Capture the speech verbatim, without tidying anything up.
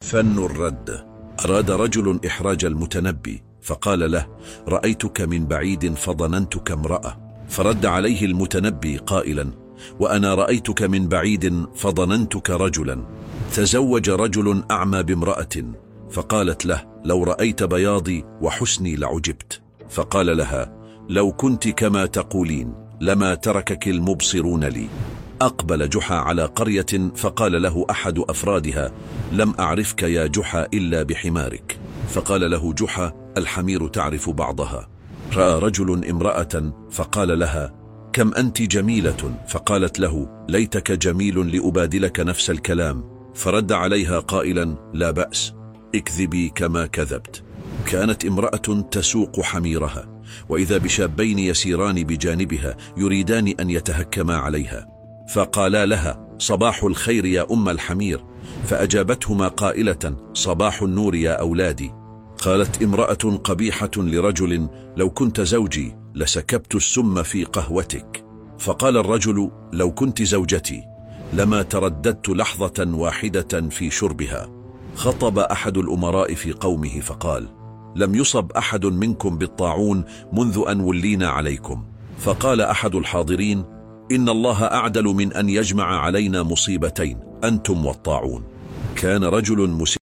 فن الرد. أراد رجل إحراج المتنبي فقال له: رأيتك من بعيد فظننتك امرأة. فرد عليه المتنبي قائلا: وأنا رأيتك من بعيد فظننتك رجلا. تزوج رجل أعمى بامرأة فقالت له: لو رأيت بياضي وحسني لعجبت. فقال لها: لو كنت كما تقولين لما تركك المبصرون لي. أقبل جحا على قرية فقال له أحد أفرادها: لم أعرفك يا جحا إلا بحمارك. فقال له جحا: الحمير تعرف بعضها. رأى رجل امرأة فقال لها: كم أنت جميلة. فقالت له: ليتك جميل لأبادلك نفس الكلام. فرد عليها قائلا: لا بأس، اكذبي كما كذبت. كانت امرأة تسوق حميرها، وإذا بشابين يسيران بجانبها يريدان أن يتهكما عليها، فقالا لها: صباح الخير يا أم الحمير. فأجابتهما قائلة: صباح النور يا أولادي. قالت امرأة قبيحة لرجل: لو كنت زوجي لسكبت السم في قهوتك. فقال الرجل: لو كنت زوجتي لما ترددت لحظة واحدة في شربها. خطب أحد الأمراء في قومه فقال: لم يصب أحد منكم بالطاعون منذ أن ولينا عليكم. فقال أحد الحاضرين: إن الله أعدل من أن يجمع علينا مصيبتين، أنتم والطاعون. كان رجل مسلم